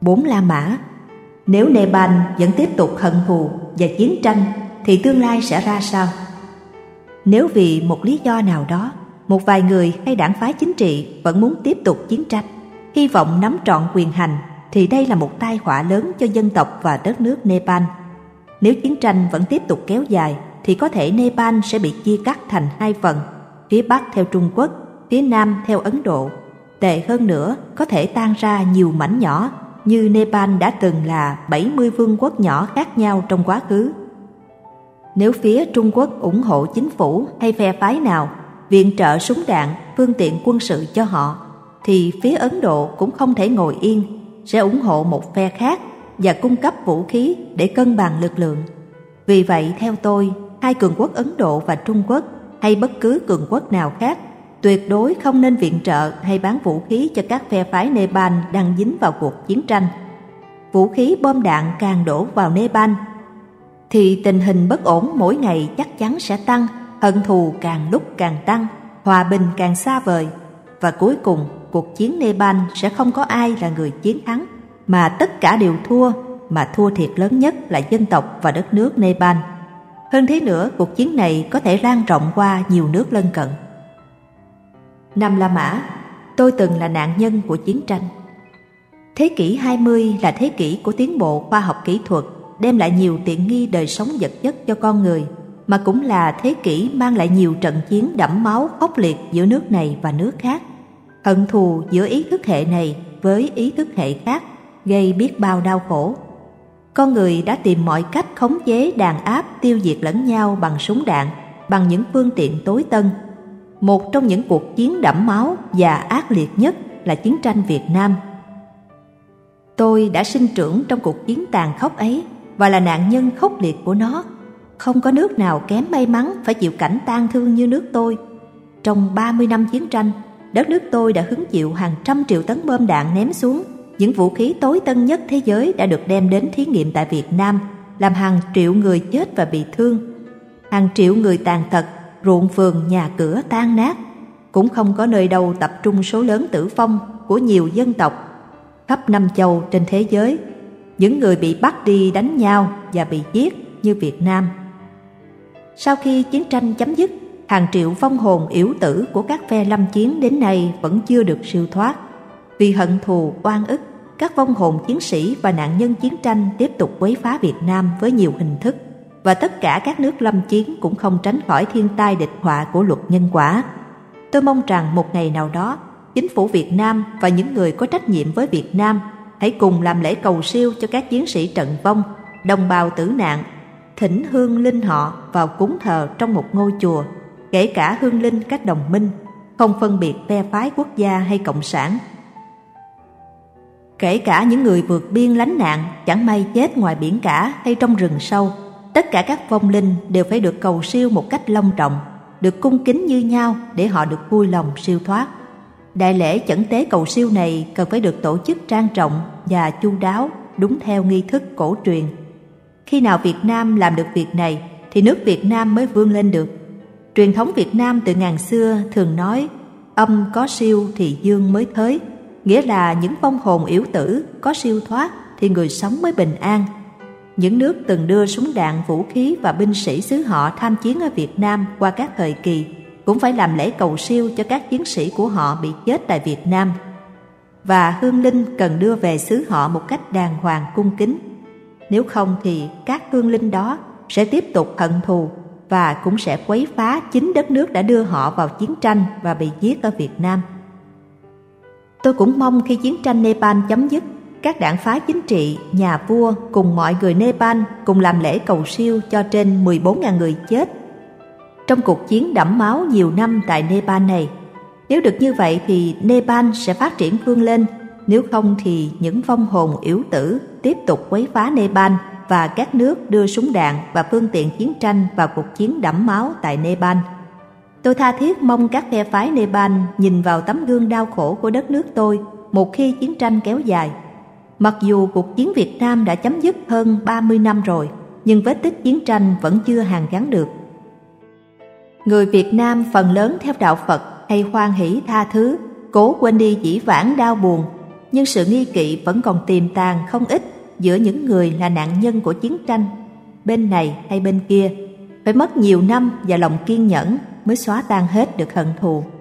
4 La Mã. Nếu Nepal vẫn tiếp tục hận thù và chiến tranh thì tương lai sẽ ra sao? Nếu vì một lý do nào đó, một vài người hay đảng phái chính trị vẫn muốn tiếp tục chiến tranh, hy vọng nắm trọn quyền hành, thì đây là một tai họa lớn cho dân tộc và đất nước Nepal. Nếu chiến tranh vẫn tiếp tục kéo dài thì có thể Nepal sẽ bị chia cắt thành 2 phần, phía Bắc theo Trung Quốc, phía Nam theo Ấn Độ. Tệ hơn nữa, có thể tan ra nhiều mảnh nhỏ, như Nepal đã từng là 70 vương quốc nhỏ khác nhau trong quá khứ. Nếu phía Trung Quốc ủng hộ chính phủ hay phe phái nào, viện trợ súng đạn, phương tiện quân sự cho họ, thì phía Ấn Độ cũng không thể ngồi yên, sẽ ủng hộ một phe khác và cung cấp vũ khí để cân bằng lực lượng. Vì vậy, theo tôi, hai cường quốc Ấn Độ và Trung Quốc hay bất cứ cường quốc nào khác tuyệt đối không nên viện trợ hay bán vũ khí cho các phe phái Nepal đang dính vào cuộc chiến tranh. Vũ khí bom đạn càng đổ vào Nepal thì tình hình bất ổn mỗi ngày chắc chắn sẽ tăng, hận thù càng lúc càng tăng, hòa bình càng xa vời, và cuối cùng cuộc chiến Nepal sẽ không có ai là người chiến thắng, mà tất cả đều thua, mà thua thiệt lớn nhất là dân tộc và đất nước Nepal. Hơn thế nữa, cuộc chiến này có thể lan rộng qua nhiều nước lân cận. Năm La Mã, tôi từng là nạn nhân của chiến tranh. Thế kỷ 20 là thế kỷ của tiến bộ khoa học kỹ thuật, đem lại nhiều tiện nghi đời sống vật chất cho con người, mà cũng là thế kỷ mang lại nhiều trận chiến đẫm máu khốc liệt giữa nước này và nước khác. Hận thù giữa ý thức hệ này với ý thức hệ khác gây biết bao đau khổ. Con người đã tìm mọi cách khống chế, đàn áp, tiêu diệt lẫn nhau bằng súng đạn, bằng những phương tiện tối tân. Một trong những cuộc chiến đẫm máu và ác liệt nhất là chiến tranh Việt Nam. Tôi đã sinh trưởng trong cuộc chiến tàn khốc ấy và là nạn nhân khốc liệt của nó. Không có nước nào kém may mắn phải chịu cảnh tang thương như nước tôi. Trong 30 năm chiến tranh, đất nước tôi đã hứng chịu hàng trăm triệu tấn bom đạn ném xuống. Những vũ khí tối tân nhất thế giới đã được đem đến thí nghiệm tại Việt Nam, làm hàng triệu người chết và bị thương, hàng triệu người tàn tật, ruộng vườn nhà cửa tan nát. Cũng không có nơi đâu tập trung số lớn tử vong của nhiều dân tộc khắp năm châu trên thế giới, những người bị bắt đi đánh nhau và bị giết như Việt Nam. Sau khi chiến tranh chấm dứt, hàng triệu vong hồn yểu tử của các phe lâm chiến đến nay vẫn chưa được siêu thoát. Vì hận thù, oan ức, các vong hồn chiến sĩ và nạn nhân chiến tranh tiếp tục quấy phá Việt Nam với nhiều hình thức, và tất cả các nước lâm chiến cũng không tránh khỏi thiên tai địch họa của luật nhân quả. Tôi mong rằng một ngày nào đó, chính phủ Việt Nam và những người có trách nhiệm với Việt Nam hãy cùng làm lễ cầu siêu cho các chiến sĩ trận vong, đồng bào tử nạn, thỉnh hương linh họ vào cúng thờ trong một ngôi chùa, kể cả hương linh các đồng minh, không phân biệt phe phái quốc gia hay cộng sản. Kể cả những người vượt biên lánh nạn, chẳng may chết ngoài biển cả hay trong rừng sâu, tất cả các vong linh đều phải được cầu siêu một cách long trọng, được cung kính như nhau để họ được vui lòng siêu thoát. Đại lễ chẩn tế cầu siêu này cần phải được tổ chức trang trọng và chu đáo, đúng theo nghi thức cổ truyền. Khi nào Việt Nam làm được việc này thì nước Việt Nam mới vươn lên được. Truyền thống Việt Nam từ ngàn xưa thường nói âm có siêu thì dương mới thới, nghĩa là những vong hồn yểu tử có siêu thoát thì người sống mới bình an. Những nước từng đưa súng đạn, vũ khí và binh sĩ xứ họ tham chiến ở Việt Nam qua các thời kỳ cũng phải làm lễ cầu siêu cho các chiến sĩ của họ bị chết tại Việt Nam. Và hương linh cần đưa về xứ họ một cách đàng hoàng cung kính. Nếu không thì các hương linh đó sẽ tiếp tục hận thù và cũng sẽ quấy phá chính đất nước đã đưa họ vào chiến tranh và bị giết ở Việt Nam. Tôi cũng mong khi chiến tranh Nepal chấm dứt, các đảng phái chính trị, nhà vua cùng mọi người Nepal cùng làm lễ cầu siêu cho trên 14.000 người chết trong cuộc chiến đẫm máu nhiều năm tại Nepal này. Nếu được như vậy thì Nepal sẽ phát triển vươn lên, nếu không thì những vong hồn yểu tử tiếp tục quấy phá Nepal và các nước đưa súng đạn và phương tiện chiến tranh vào cuộc chiến đẫm máu tại Nepal. Tôi tha thiết mong các phe phái Nepal nhìn vào tấm gương đau khổ của đất nước tôi một khi chiến tranh kéo dài. Mặc dù cuộc chiến Việt Nam đã chấm dứt hơn 30 năm rồi, nhưng vết tích chiến tranh vẫn chưa hàn gắn được. Người Việt Nam phần lớn theo đạo Phật hay hoan hỷ tha thứ, cố quên đi dĩ vãng đau buồn, nhưng sự nghi kỵ vẫn còn tiềm tàng không ít giữa những người là nạn nhân của chiến tranh, bên này hay bên kia. Phải mất nhiều năm và lòng kiên nhẫn mới xóa tan hết được hận thù.